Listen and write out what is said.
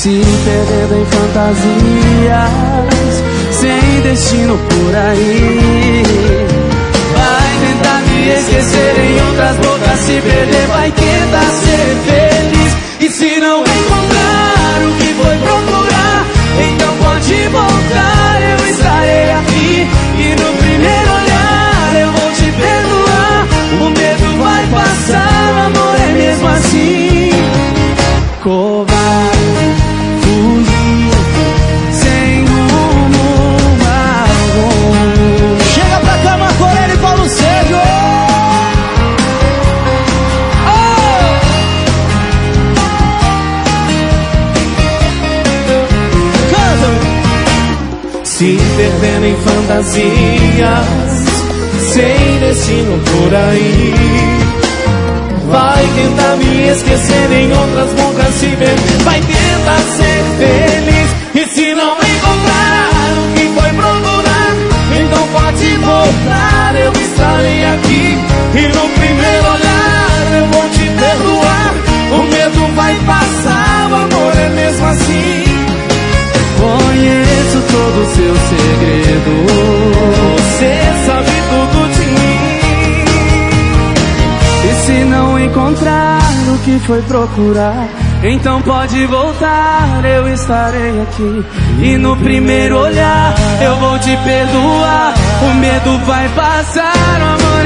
se perdendo em fantasias, sem destino por aí. Vai tentar me esquecer em outras bocas, se perder vai tentar ser feliz. E se não encontrar o que foi procurar, então pode voltar, eu estarei aqui. E no primeiro olhar eu vou te perdoar. O medo vai passar, o amor é mesmo assim. Covarde, fugir, sem rumo algum. Chega pra cá, Marco Aurélio e Paulo Sérgio. Se perdendo em fantasias, sem destino por aí. Vai tentar me esquecer em outras bocas, se perder vai tentar ser feliz. E se não encontrar o que foi procurar, então pode voltar, eu estarei aqui. E no primeiro olhar eu vou te perdoar. O medo vai passar, o amor é mesmo assim. Conheço todo o seu segredo, você sabe tudo de mim. E se não encontrar o que foi procurar, então pode voltar, eu estarei aqui. E no primeiro olhar eu vou te perdoar. O medo vai passar, o amor